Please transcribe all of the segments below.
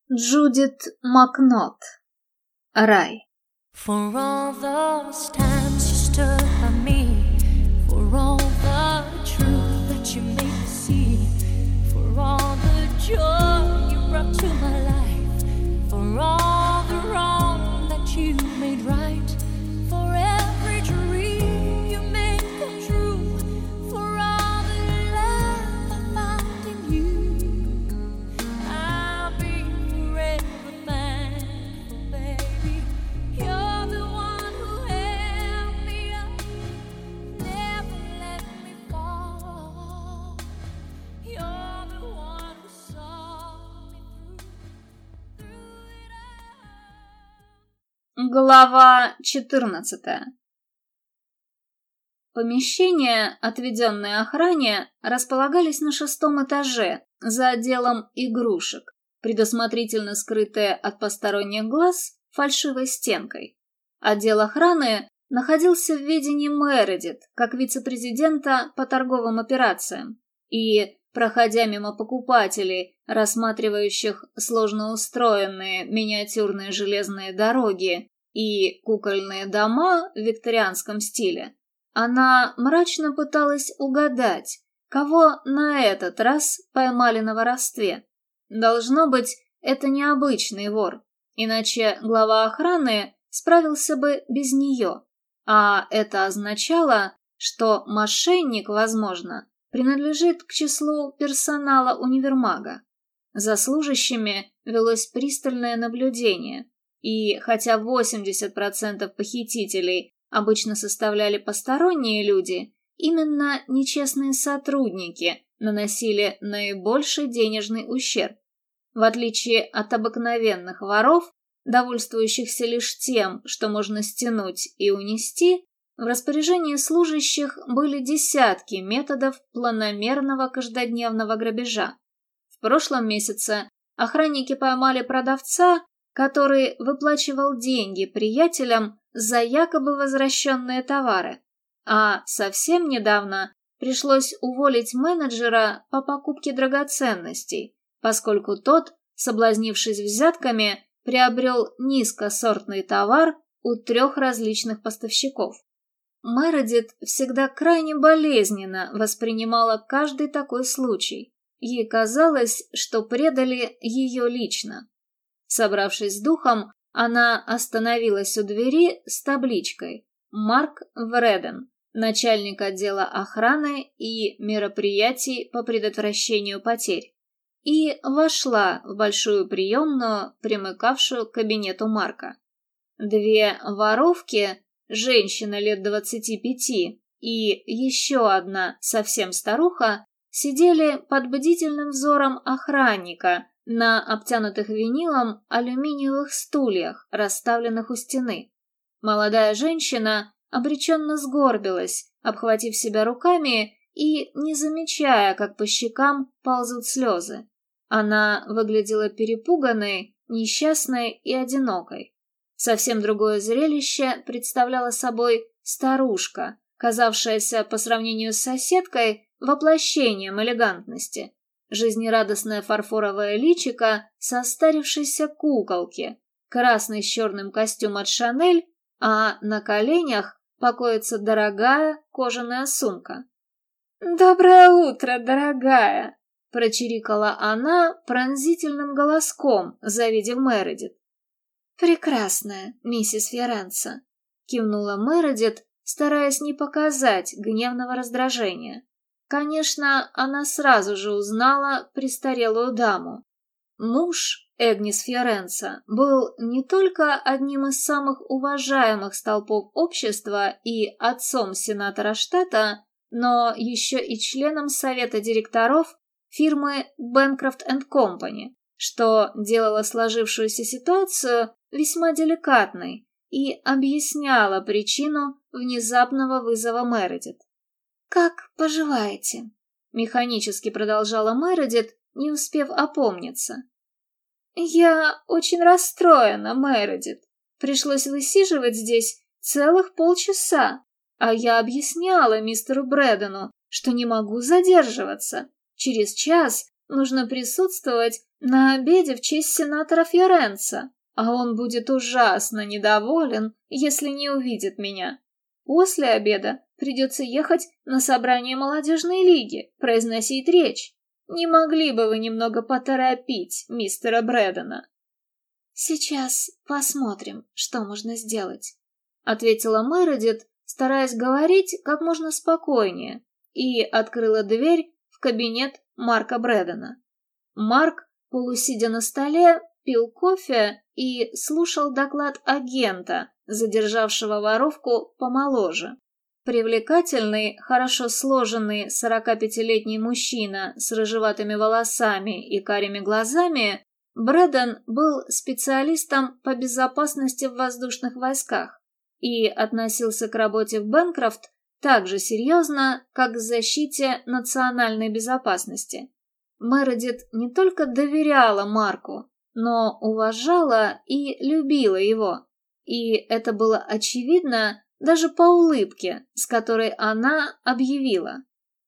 Джудит Макнот. Рай. For all those times you stood by me, for all the truth that you made me see, for all the joy you brought to my life, for all the wrong that you made right, for every dream you made come true, for all the love I found in you, I'll be forever thankful, baby. You're the one who held me up, never let me fall. You're the one who saw me through it all. Глава 14. Помещения, отведенные охране, располагались на 6-м этаже, за отделом игрушек, предусмотрительно скрытые от посторонних глаз фальшивой стенкой. Отдел охраны находился в ведении Мередит, как вице-президента по торговым операциям, и, проходя мимо покупателей, рассматривающих сложно устроенные миниатюрные железные дороги и кукольные дома в викторианском стиле, она мрачно пыталась угадать, кого на этот раз поймали на воровстве. Должно быть, это необычный вор, иначе глава охраны справился бы без нее, а это означало, что мошенник, возможно, принадлежит к числу персонала универмага. За служащими велось пристальное наблюдение, и хотя 80% похитителей обычно составляли посторонние люди, именно нечестные сотрудники наносили наибольший денежный ущерб. В отличие от обыкновенных воров, довольствующихся лишь тем, что можно стянуть и унести, в распоряжении служащих были десятки методов планомерного каждодневного грабежа. В прошлом месяце охранники поймали продавца, который выплачивал деньги приятелям за якобы возвращенные товары, а совсем недавно пришлось уволить менеджера по покупке драгоценностей, поскольку тот, соблазнившись взятками, приобрел низкосортный товар у 3 различных поставщиков. Мередит всегда крайне болезненно воспринимала каждый такой случай. Ей казалось, что предали ее лично. Собравшись с духом, она остановилась у двери с табличкой «Марк Вреден, начальник отдела охраны и мероприятий по предотвращению потерь», и вошла в большую приемную, примыкавшую к кабинету Марка. 2 воровки, женщина лет 25 и еще одна совсем старуха, сидели под бдительным взором охранника на обтянутых винилом алюминиевых стульях, расставленных у стены. Молодая женщина обреченно сгорбилась, обхватив себя руками и не замечая, как по щекам ползут слезы. Она выглядела перепуганной, несчастной и одинокой. Совсем другое зрелище представляла собой старушка, казавшаяся по сравнению с соседкой воплощением элегантности. Жизнерадостное фарфоровое личико состарившейся куколки, красный с черным костюм от Шанель, а на коленях покоится дорогая кожаная сумка. «Доброе утро, дорогая!» — прочирикала она пронзительным голоском, завидев Мередит. «Прекрасная, миссис Фьоренца», — кивнула Мередит, стараясь не показать гневного раздражения. Конечно, она сразу же узнала престарелую даму. Муж Эгнис Фьоренца был не только одним из самых уважаемых столпов общества и отцом сенатора штата, но еще и членом совета директоров фирмы Bancroft & Company, что делало сложившуюся ситуацию весьма деликатной и объясняло причину внезапного вызова Мередит. «Как поживаете?» — механически продолжала Мередит, не успев опомниться. «Я очень расстроена, Мередит. Пришлось высиживать здесь целых полчаса, а я объясняла мистеру Брэдену, что не могу задерживаться. Через час нужно присутствовать На обеде в честь сенатора Фьоренца, а он будет ужасно недоволен, если не увидит меня. После обеда придется ехать на собрание молодежной лиги, произносить речь. Не могли бы вы немного поторопить мистера Брэддена?» «Сейчас посмотрим, что можно сделать», — ответила Мередит, стараясь говорить как можно спокойнее, и открыла дверь в кабинет Марка Брэддена. Марк, полусидя на столе, пил кофе и слушал доклад агента, задержавшего воровку помоложе. Привлекательный, хорошо сложенный 45-летний мужчина с рыжеватыми волосами и карими глазами, Брэдден был специалистом по безопасности в воздушных войсках и относился к работе в Бэнкрофт так же серьезно, как к защите национальной безопасности. Мередит не только доверяла Марку, но уважала и любила его, и это было очевидно даже по улыбке, с которой она объявила: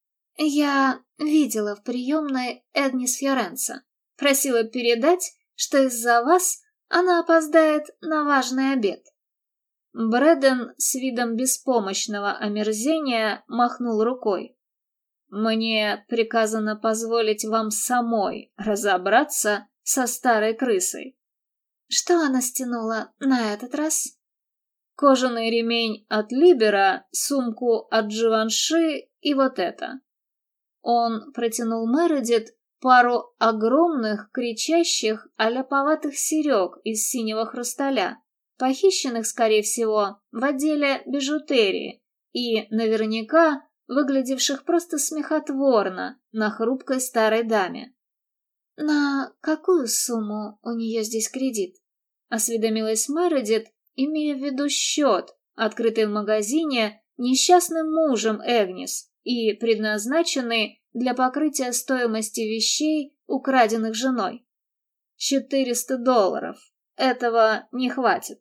«Я видела в приемной Эгнис Фьоренца. Просила передать, что из-за вас она опоздает на важный обед». Брэдден с видом беспомощного омерзения махнул рукой. «Мне приказано позволить вам самой разобраться со старой крысой». «Что она стянула на этот раз?» «Кожаный ремень от Либера, сумку от Дживанши и вот это». Он протянул Мередит пару огромных, кричащих, аляповатых серег из синего хрусталя, похищенных, скорее всего, в отделе бижутерии и, наверняка, выглядевших просто смехотворно на хрупкой старой даме. «На какую сумму у нее здесь кредит?» — осведомилась Мередит, имея в виду счет, открытый в магазине несчастным мужем Эгнис и предназначенный для покрытия стоимости вещей, украденных женой. $400. Этого не хватит.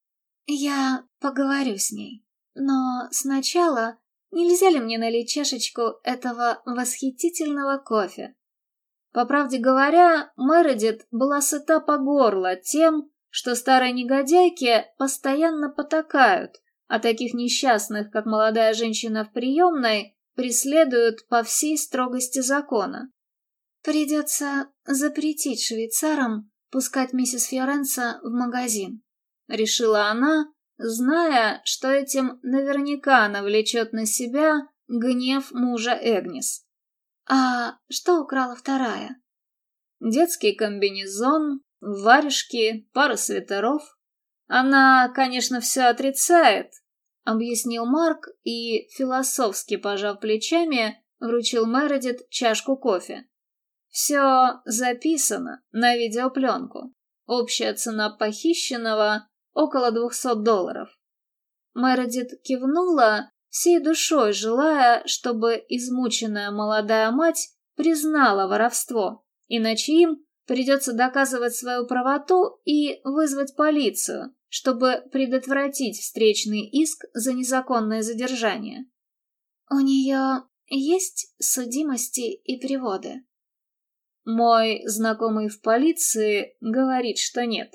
«Я поговорю с ней, но сначала нельзя ли мне налить чашечку этого восхитительного кофе?» По правде говоря, Мередит была сыта по горло тем, что старые негодяйки постоянно потакают, а таких несчастных, как молодая женщина в приемной, преследуют по всей строгости закона. «Придется запретить швейцарам пускать миссис Фьоренца в магазин», — решила она, зная, что этим наверняка навлечет на себя гнев мужа Эгнис. «А что украла вторая?» «Детский комбинезон, варежки, пара свитеров. Она, конечно, все отрицает», — объяснил Марк и, философски пожав плечами, вручил Мередит чашку кофе. «Все записано на видеопленку. Общая цена похищенного — около $200. Мередит кивнула, всей душой желая, чтобы измученная молодая мать признала воровство, иначе им придется доказывать свою правоту и вызвать полицию, чтобы предотвратить встречный иск за незаконное задержание. «У нее есть судимости и приводы?» «Мой знакомый в полиции говорит, что нет».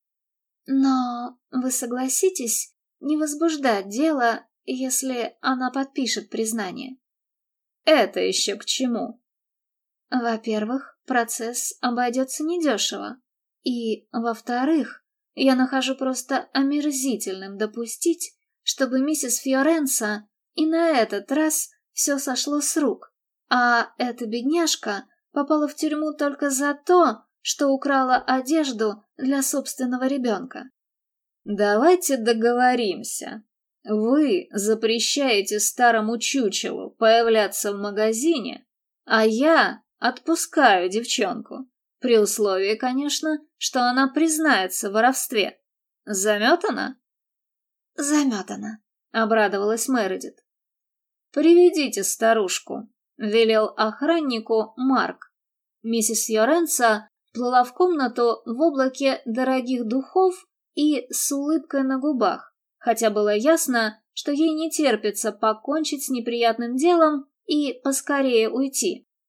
«Но вы согласитесь не возбуждать дело, если она подпишет признание?» «Это еще к чему?» «Во-первых, процесс обойдется недешево. И, во-вторых, я нахожу просто омерзительным допустить, чтобы миссис Фьоренца и на этот раз все сошло с рук, а эта бедняжка попала в тюрьму только за то, что украла одежду для собственного ребенка». «Давайте договоримся. Вы запрещаете старому чучелу появляться в магазине, а я отпускаю девчонку, при условии, конечно, что она признается в воровстве. Заметана?» «Заметана», — обрадовалась Мередит. «Приведите старушку», — велел охраннику Марк. Миссис Фьоренца плыла в комнату в облаке дорогих духов и с улыбкой на губах, хотя было ясно, что ей не терпится покончить с неприятным делом и поскорее уйти.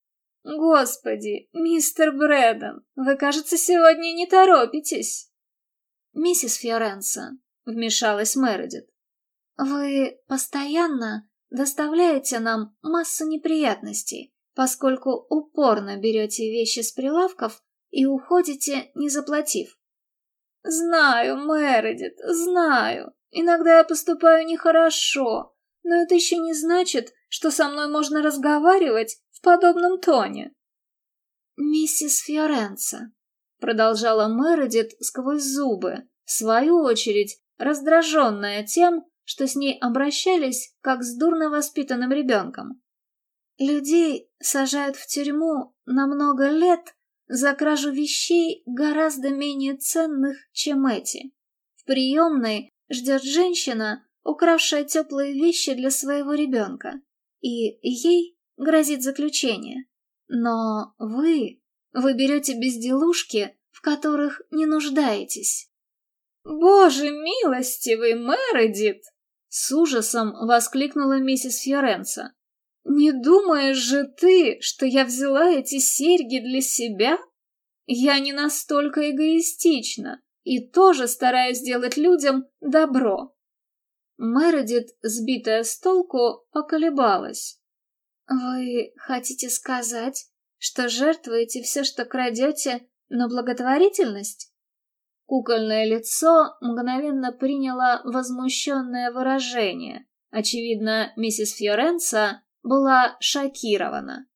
Господи, мистер Брэддон, вы, кажется, сегодня не торопитесь. Миссис Фьоренса, вмешалась Мередит, вы постоянно доставляете нам массу неприятностей, поскольку упорно берете вещи с прилавков и уходите, не заплатив. Знаю, Мередит, знаю. Иногда я поступаю нехорошо, но это еще не значит, что со мной можно разговаривать в подобном тоне. Миссис Фьоренса, продолжала Мередит сквозь зубы, в свою очередь раздраженная тем, что с ней обращались как с дурно воспитанным ребенком. Людей сажают в тюрьму на много лет за кражу вещей гораздо менее ценных, чем эти. В приемной ждет женщина, укравшая теплые вещи для своего ребенка, и ей грозит заключение. Но вы берете безделушки, в которых не нуждаетесь. «Боже милостивый, Мередит!» — с ужасом воскликнула миссис Фьоренса. «Не думаешь же ты, что я взяла эти серьги для себя? Я не настолько эгоистична и тоже стараюсь сделать людям добро». Мередит, сбитая с толку, поколебалась. «Вы хотите сказать, что жертвуете все, что крадете, на благотворительность?» Кукольное лицо мгновенно приняло возмущенное выражение. Очевидно, миссис Фьоренса была шокирована.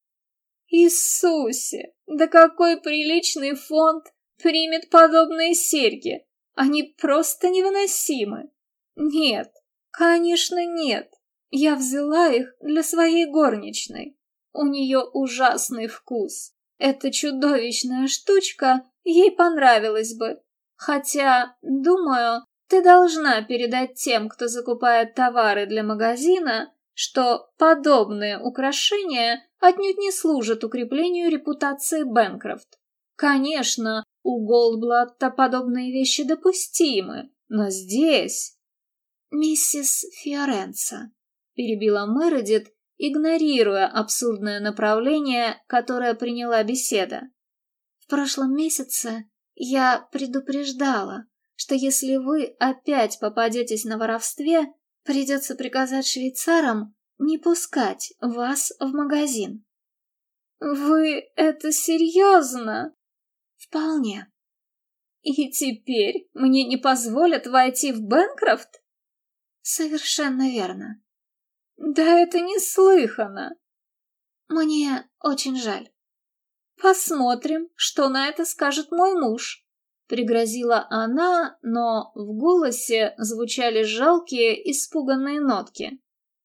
«Иисусе, да какой приличный фонд примет подобные серьги! Они просто невыносимы! Нет, конечно нет, я взяла их для своей горничной. У нее ужасный вкус. Эта чудовищная штучка ей понравилась бы. Хотя, думаю, ты должна передать тем, кто закупает товары для магазина, что подобные украшения отнюдь не служат укреплению репутации Бэнкрофт. Конечно, у Голдблатта подобные вещи допустимы, но здесь... «Миссис Фьоренса», — перебила Мередит, игнорируя абсурдное направление, которое приняла беседа. «В прошлом месяце я предупреждала, что если вы опять попадетесь на воровстве, придется приказать швейцарам не пускать вас в магазин». «Вы это серьезно?» «Вполне». «И теперь мне не позволят войти в Бэнкрофт?» «Совершенно верно». «Да это неслыханно». «Мне очень жаль». «Посмотрим, что на это скажет мой муж», — пригрозила она, но в голосе звучали жалкие, испуганные нотки.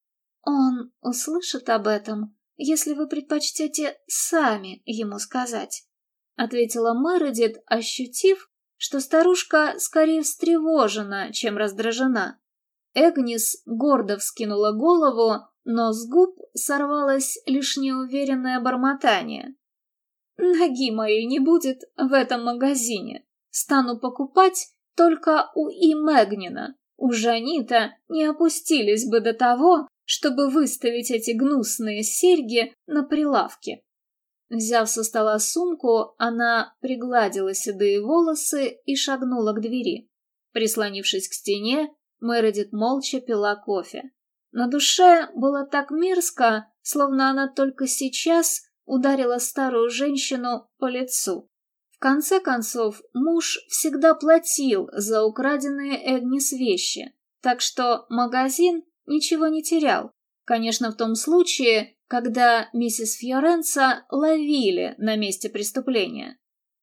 «Он услышит об этом, если вы предпочтете сами ему сказать», — ответила Мередит, ощутив, что старушка скорее встревожена, чем раздражена. Эгнис гордо вскинула голову, но с губ сорвалось лишь неуверенное бормотание. «Ноги моей не будет в этом магазине. Стану покупать только у Мэгнина. Уж они-то не опустились бы до того, чтобы выставить эти гнусные серьги на прилавке». Взяв со стола сумку, она пригладила седые волосы и шагнула к двери. Прислонившись к стене, Мередит молча пила кофе. На душе было так мерзко, словно она только сейчас ударила старую женщину по лицу. В конце концов, муж всегда платил за украденные Эгнис вещи, так что магазин ничего не терял. Конечно, в том случае, когда миссис Фьоренса ловили на месте преступления.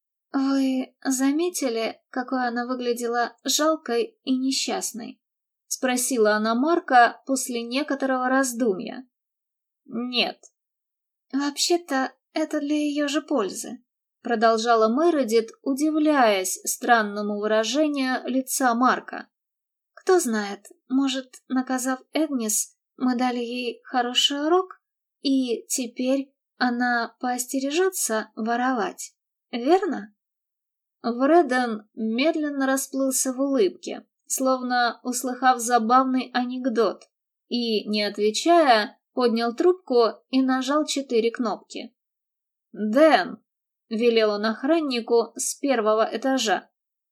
«Вы заметили, какой она выглядела жалкой и несчастной?» — спросила она Марка после некоторого раздумья. «Нет». «Вообще-то это для ее же пользы», — продолжала Мередит, удивляясь странному выражению лица Марка. «Кто знает, может, наказав Эгнис, мы дали ей хороший урок, и теперь она поостережется воровать, верно?» Вреден медленно расплылся в улыбке, словно услыхав забавный анекдот, и, не отвечая, поднял трубку и нажал 4 кнопки. «Дэн!» — велел он охраннику с первого этажа.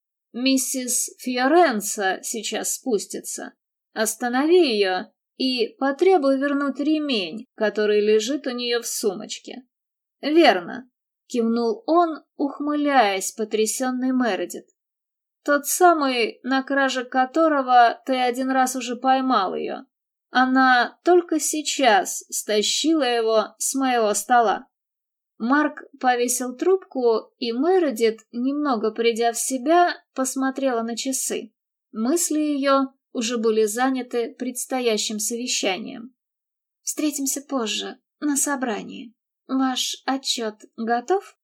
«Миссис Фьоренца сейчас спустится. Останови ее и потребуй вернуть ремень, который лежит у нее в сумочке». «Верно», — кивнул он, ухмыляясь, потрясенный Мередит. «Тот самый, на краже которого ты один раз уже поймал ее. Она только сейчас стащила его с моего стола». Марк повесил трубку, и Мередит, немного придя в себя, посмотрела на часы. Мысли ее уже были заняты предстоящим совещанием. «Встретимся позже, на собрании. Ваш отчет готов?»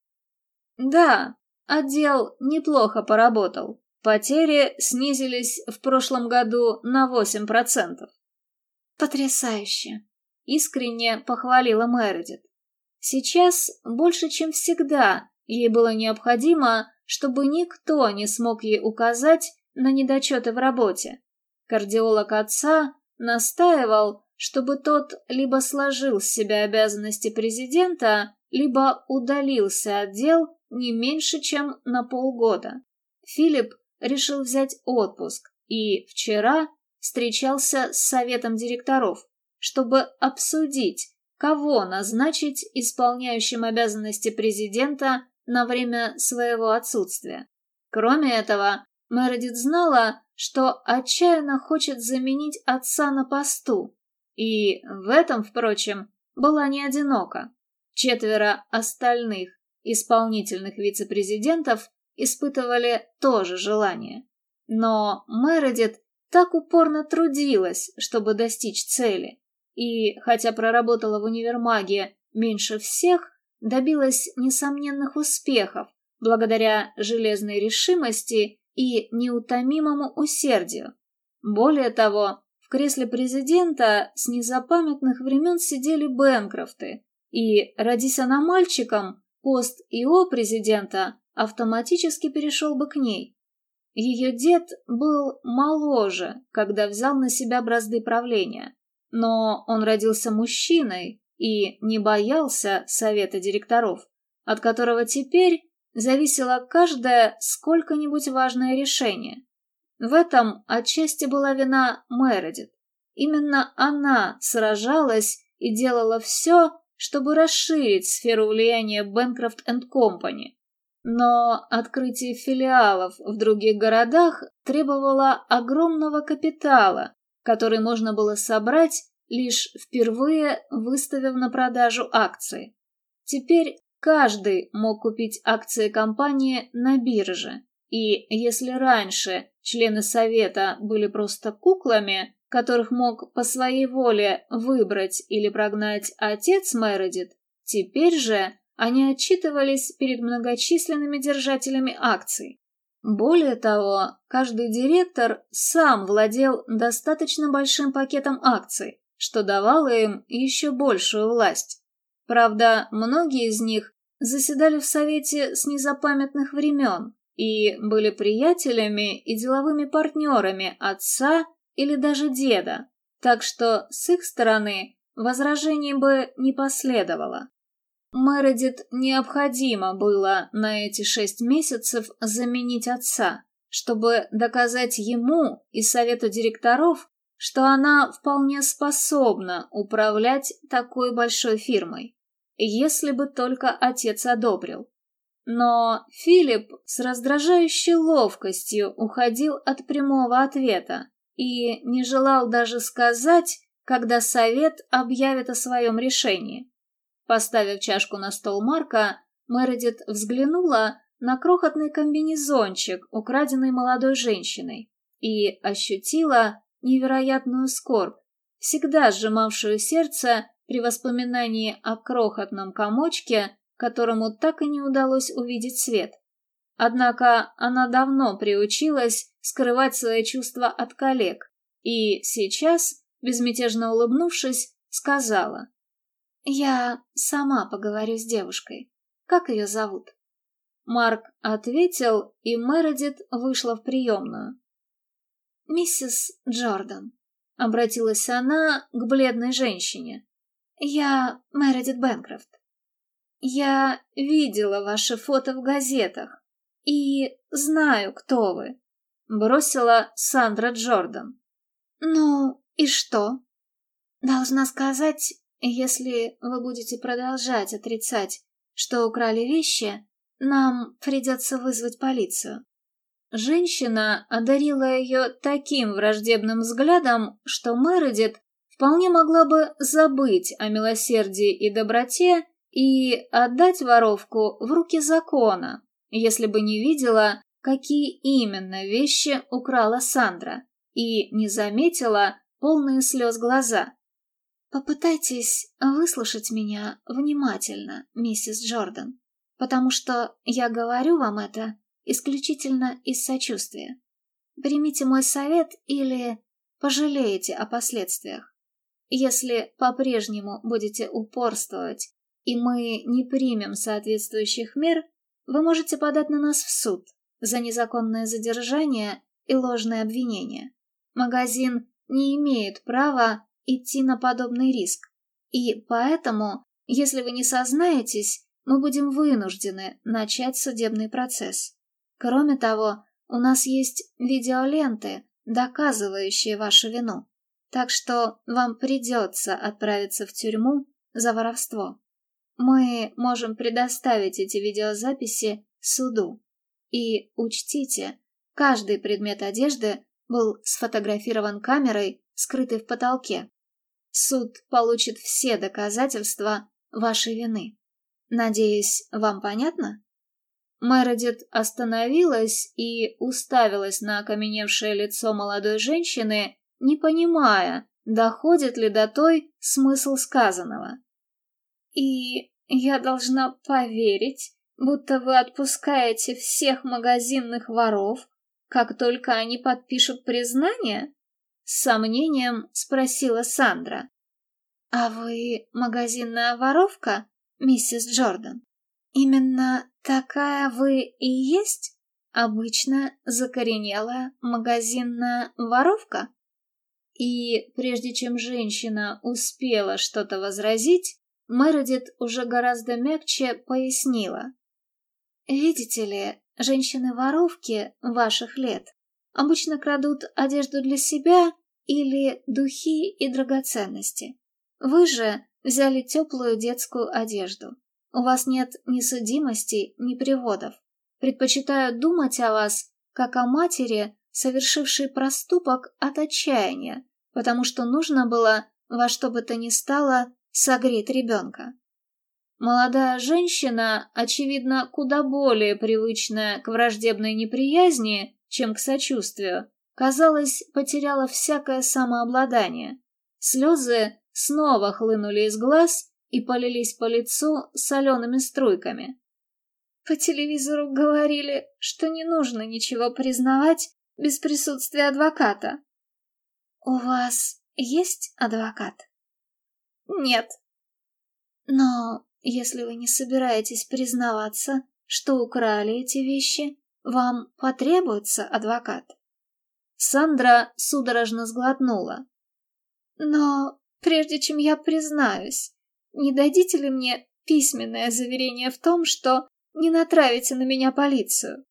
«Да, отдел неплохо поработал. Потери снизились в прошлом году на 8%. «Потрясающе!» — искренне похвалила Мередит. Сейчас, больше чем всегда, ей было необходимо, чтобы никто не смог ей указать на недочеты в работе. Кардиолог отца настаивал, чтобы тот либо сложил с себя обязанности президента, либо удалился от дел не меньше, чем на полгода. Филипп решил взять отпуск и вчера встречался с советом директоров, чтобы обсудить, кого назначить исполняющим обязанности президента на время своего отсутствия. Кроме этого, Мередит знала, что отчаянно хочет заменить отца на посту, и в этом, впрочем, была не одинока. 4 остальных исполнительных вице-президентов испытывали то же желание. Но Мередит так упорно трудилась, чтобы достичь цели, и, хотя проработала в универмаге меньше всех, добилась несомненных успехов благодаря железной решимости и неутомимому усердию. Более того, в кресле президента с незапамятных времен сидели Бэнкрофты, и, родись она мальчиком, пост ИО президента автоматически перешел бы к ней. Ее дед был моложе, когда взял на себя бразды правления, но он родился мужчиной и не боялся совета директоров, от которого теперь зависело каждое сколько-нибудь важное решение. В этом отчасти была вина Мередит. Именно она сражалась и делала все, чтобы расширить сферу влияния Bancroft & Company. Но открытие филиалов в других городах требовало огромного капитала, который можно было собрать, лишь впервые выставив на продажу акции. Теперь каждый мог купить акции компании на бирже, и если раньше члены совета были просто куклами, которых мог по своей воле выбрать или прогнать отец Мередит, теперь же они отчитывались перед многочисленными держателями акций. Более того, каждый директор сам владел достаточно большим пакетом акций, что давало им еще большую власть. Правда, многие из них заседали в совете с незапамятных времен и были приятелями и деловыми партнерами отца или даже деда, так что с их стороны возражений бы не последовало. Мередит необходимо было на эти 6 месяцев заменить отца, чтобы доказать ему и совету директоров, что она вполне способна управлять такой большой фирмой, если бы только отец одобрил. Но Филипп с раздражающей ловкостью уходил от прямого ответа и не желал даже сказать, когда совет объявит о своем решении. Поставив чашку на стол Марка, Мередит взглянула на крохотный комбинезончик, украденный молодой женщиной, и ощутила невероятную скорбь, всегда сжимавшую сердце при воспоминании о крохотном комочке, которому так и не удалось увидеть свет. Однако она давно приучилась скрывать свои чувства от коллег, и сейчас, безмятежно улыбнувшись, сказала: «Я сама поговорю с девушкой. Как ее зовут?» Марк ответил, и Мередит вышла в приемную. «Миссис Джордан», — обратилась она к бледной женщине. «Я Мередит Бэнкрофт». я видела ваши фото в газетах и знаю, кто вы», — бросила Сандра Джордан. «Ну, и что? Должна сказать, если вы будете продолжать отрицать, что украли вещи, нам придется вызвать полицию». Женщина одарила ее таким враждебным взглядом, что Мередит вполне могла бы забыть о милосердии и доброте и отдать воровку в руки закона, если бы не видела, какие именно вещи украла Сандра, и не заметила полные слез глаза. «Попытайтесь выслушать меня внимательно, миссис Джордан, потому что я говорю вам это исключительно из сочувствия. Примите мой совет или пожалеете о последствиях. Если по-прежнему будете упорствовать, и мы не примем соответствующих мер, вы можете подать на нас в суд за незаконное задержание и ложное обвинение. Магазин не имеет права идти на подобный риск, и поэтому, если вы не сознаетесь, мы будем вынуждены начать судебный процесс. Кроме того, у нас есть видеоленты, доказывающие вашу вину, так что вам придется отправиться в тюрьму за воровство. Мы можем предоставить эти видеозаписи суду. И учтите, каждый предмет одежды был сфотографирован камерой, скрытой в потолке. Суд получит все доказательства вашей вины. Надеюсь, вам понятно?» Мередит остановилась и уставилась на окаменевшее лицо молодой женщины, не понимая, доходит ли до той смысл сказанного. «И я должна поверить, будто вы отпускаете всех магазинных воров, как только они подпишут признание?» — с сомнением спросила Сандра. «А вы магазинная воровка, миссис Джордан? Именно такая вы и есть? Обычно закоренелая магазинная воровка?» И прежде чем женщина успела что-то возразить, Мередит уже гораздо мягче пояснила. «Видите ли, женщины-воровки ваших лет обычно крадут одежду для себя или духи и драгоценности. Вы же взяли теплую детскую одежду. У вас нет ни судимостей, ни приводов. Предпочитаю думать о вас, как о матери, совершившей проступок от отчаяния, потому что нужно было во что бы то ни стало согреть ребенка». Молодая женщина, очевидно, куда более привычная к враждебной неприязни, чем к сочувствию, казалось, потеряла всякое самообладание. Слезы снова хлынули из глаз и полились по лицу солеными струйками. «По телевизору говорили, что не нужно ничего признавать без присутствия адвоката». «У вас есть адвокат?» «Нет». «Но если вы не собираетесь признаваться, что украли эти вещи, вам потребуется адвокат». Сандра судорожно сглотнула. «Но прежде чем я признаюсь, не дадите ли мне письменное заверение в том, что не натравите на меня полицию?»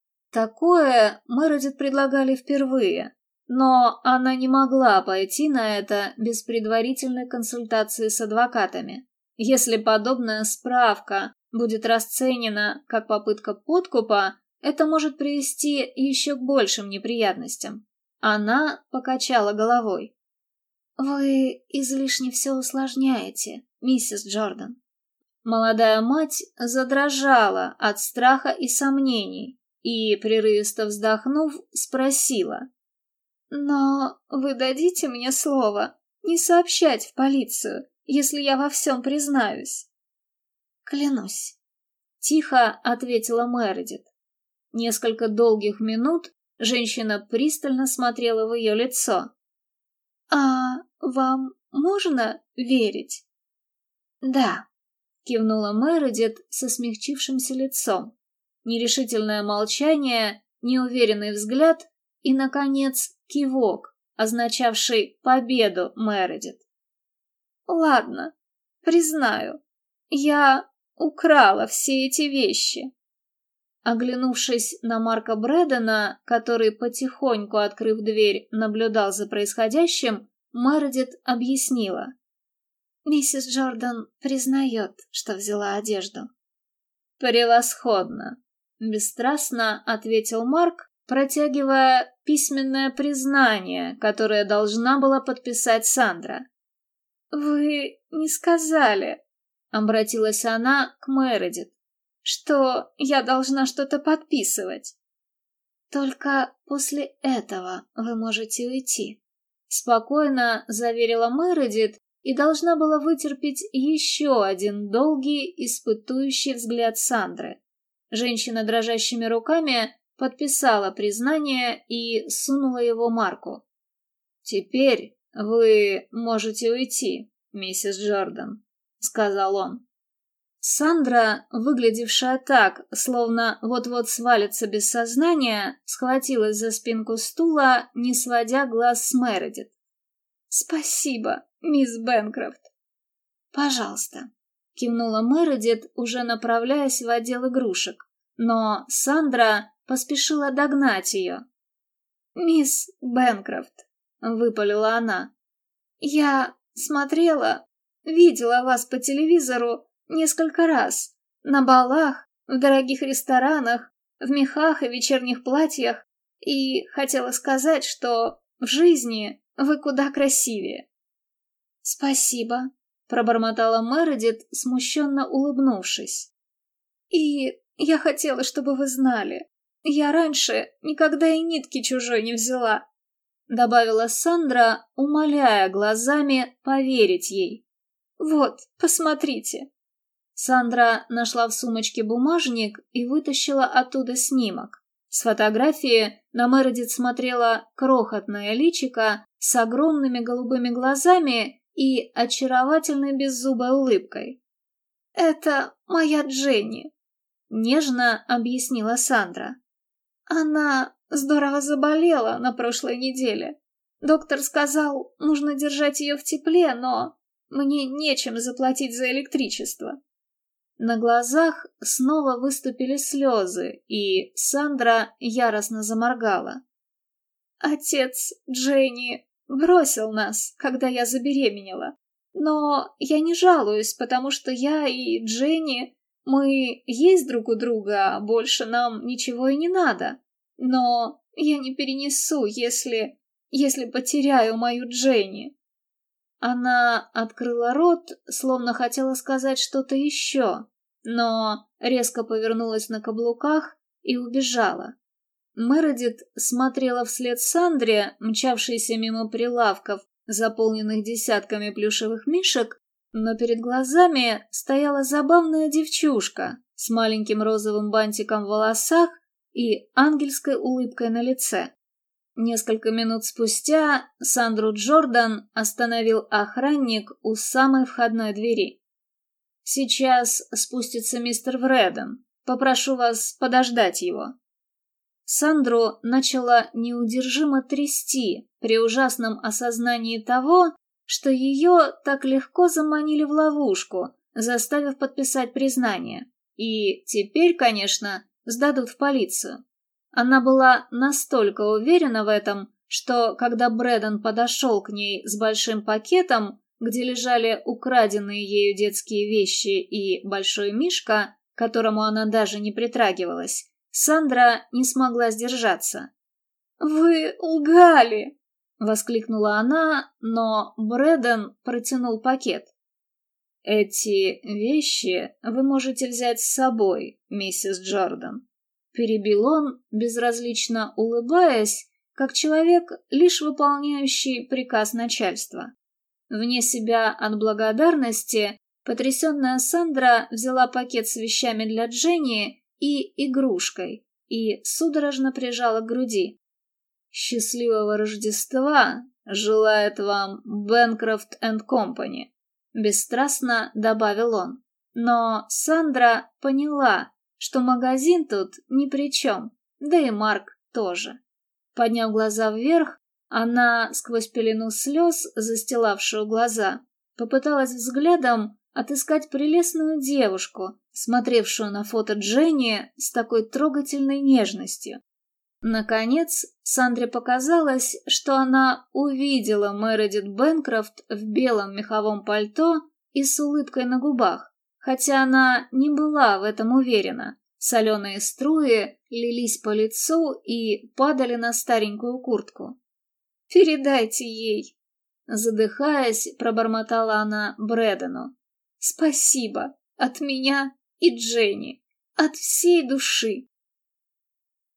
Такое Мередит предлагали впервые, но она не могла пойти на это без предварительной консультации с адвокатами. Если подобная справка будет расценена как попытка подкупа, это может привести еще к большим неприятностям. Она покачала головой. «Вы излишне все усложняете, миссис Джордан». Молодая мать задрожала от страха и сомнений и, прерывисто вздохнув, спросила. «Но вы дадите мне слово не сообщать в полицию, если я во всем признаюсь?» «Клянусь», — тихо ответила Мередит. Несколько долгих минут женщина пристально смотрела в ее лицо. «А вам можно верить?» «Да», — кивнула Мередит со смягчившимся лицом. Нерешительное молчание, неуверенный взгляд и, наконец, кивок, означавший победу Мередит. «Ладно, признаю, я украла все эти вещи. Оглянувшись на Марка Брэддена, который, потихоньку открыв дверь, наблюдал за происходящим, Мередит объяснила. Миссис Джордан признает, что взяла одежду. «Превосходно!» — бесстрастно ответил Марк, протягивая письменное признание, которое должна была подписать Сандра. «Вы не сказали», — обратилась она к Мередит, «что я должна что-то подписывать». «Только после этого вы можете уйти», — спокойно заверила Мередит и должна была вытерпеть еще один долгий, испытующий взгляд Сандры. Женщина дрожащими руками подписала признание и сунула его Марку. «Теперь вы можете уйти, миссис Джордан», — сказал он. Сандра, выглядевшая так, словно вот-вот свалится без сознания, схватилась за спинку стула, не сводя глаз с Мередит. «Спасибо, мисс Бэнкрофт». «Пожалуйста», — кивнула Мередит, уже направляясь в отдел игрушек, но Сандра поспешила догнать ее. «Мисс Бэнкрофт», — выпалила она, — «я видела вас по телевизору несколько раз, на балах, в дорогих ресторанах, в мехах и вечерних платьях, и хотела сказать, что в жизни вы куда красивее». «Спасибо», — пробормотала Мередит, смущенно улыбнувшись. «И я хотела, чтобы вы знали, я раньше никогда и нитки чужой не взяла», — добавила Сандра, умоляя глазами поверить ей. «Вот, посмотрите». Сандра нашла в сумочке бумажник и вытащила оттуда снимок. С фотографии на Мередит смотрела крохотное личико с огромными голубыми глазами и очаровательной беззубой улыбкой. «Это моя Дженни», — нежно объяснила Сандра. «Она здорово заболела на прошлой неделе. Доктор сказал, нужно держать ее в тепле, но мне нечем заплатить за электричество». На глазах снова выступили слезы, и Сандра яростно заморгала. «Отец Дженни бросил нас, когда я забеременела. Но я не жалуюсь, потому что я и Дженни, мы есть друг у друга, а больше нам ничего и не надо. Но я не перенесу, если потеряю мою Дженни». Она открыла рот, словно хотела сказать что-то еще, но резко повернулась на каблуках и убежала. Мередит смотрела вслед Сандре, мчавшейся мимо прилавков, заполненных десятками плюшевых мишек, но перед глазами стояла забавная девчушка с маленьким розовым бантиком в волосах и ангельской улыбкой на лице. Несколько минут спустя Сандру Джордан остановил охранник у самой входной двери. «Сейчас спустится мистер Вреден. Попрошу вас подождать его». Сандру начала неудержимо трясти при ужасном осознании того, что ее так легко заманили в ловушку, заставив подписать признание. И теперь, конечно, сдадут в полицию. Она была настолько уверена в этом, что, когда Брэдден подошел к ней с большим пакетом, где лежали украденные ею детские вещи и большой мишка, к которому она даже не притрагивалась, Сандра не смогла сдержаться. «Вы лгали!» — воскликнула она, но Брэдден протянул пакет. «Эти вещи вы можете взять с собой, миссис Джордан», — перебил он, безразлично улыбаясь, как человек, лишь выполняющий приказ начальства. Вне себя от благодарности, потрясенная Сандра взяла пакет с вещами для Дженни и игрушкой и судорожно прижала к груди. «Счастливого Рождества желает вам Бэнкрофт энд Компани», — бесстрастно добавил он. Но Сандра поняла, что магазин тут ни при чем, да и Марк тоже. Подняв глаза вверх, она, сквозь пелену слез, застилавшую глаза, попыталась взглядом отыскать прелестную девушку, смотревшую на фото Дженни с такой трогательной нежностью. Наконец, Сандре показалось, что она увидела Мередит Бэнкрофт в белом меховом пальто и с улыбкой на губах, хотя она не была в этом уверена. Соленые струи лились по лицу и падали на старенькую куртку. «Передайте ей!» Задыхаясь, пробормотала она Брэдену. «Спасибо! От меня и Дженни! От всей души!»